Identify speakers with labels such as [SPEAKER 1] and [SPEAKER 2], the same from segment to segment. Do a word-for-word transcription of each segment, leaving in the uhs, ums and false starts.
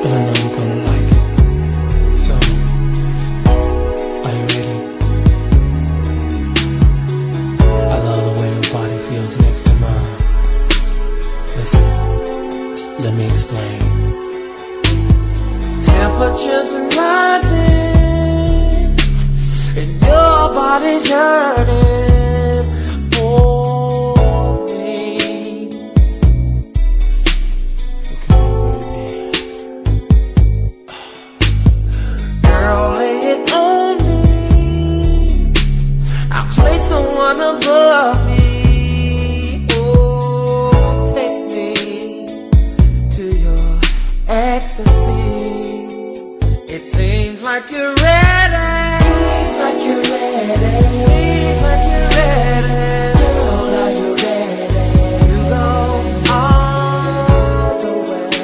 [SPEAKER 1] 'cause I know you're gonna like it. So, are you ready? I love the way your body feels next to mine. Listen, let me explain. Temperatures are rising and your body's yearning for me. So come here, baby. Girl, lay it on me. I'll place the one above me. Oh, take me to your ecstasy. It seems like you're ready. Seems like you're ready. Seems like you're ready. Girl, are you ready to go all the way?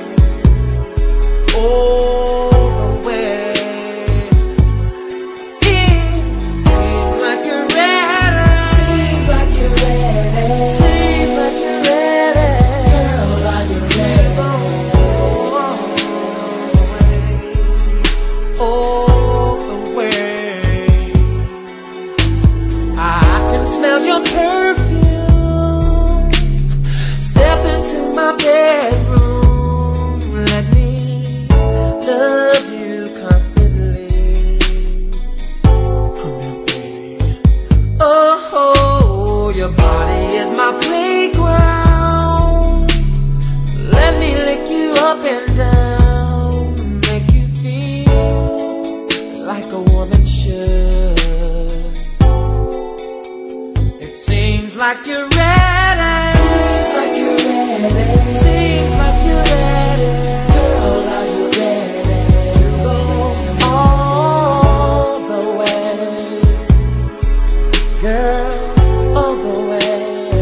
[SPEAKER 1] All the way. It seems like you're ready. Seems like you're ready. Seems like you're ready. Girl, are you ready? All the way. I can smell your perfume. Step into my bedroom. Let me love you constantly. Come here, baby. Oh, your body is my playground. Let me lick you up and down. Make you feel like a woman should. It seems like you're ready. Seems like you're ready. Seems like you're ready. Girl, are you ready to go all the way? Girl, all the way.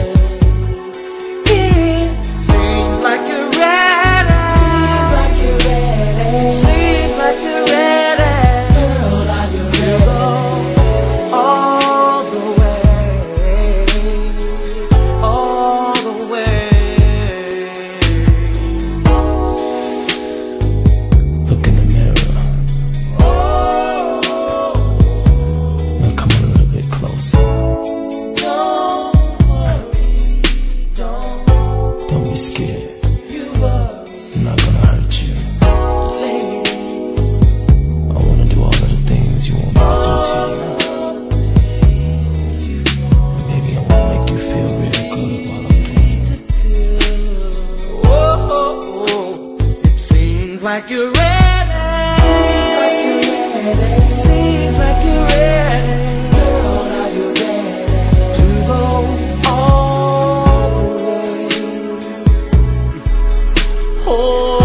[SPEAKER 1] It seems like you're ready. Seems like you're ready. Seems like you're ready. All the way, all the way. Look in the mirror. Now come a little bit closer. Don't worry, don't, don't be scared. I'm not gonna hurt you. I wanna do all of the things you want me to do to you. Feel really good while I'm doing it. Oh, oh, oh. It seems like you're ready. Seems like you're ready. Seems like you're ready. Girl, are you ready to go all the way? Oh.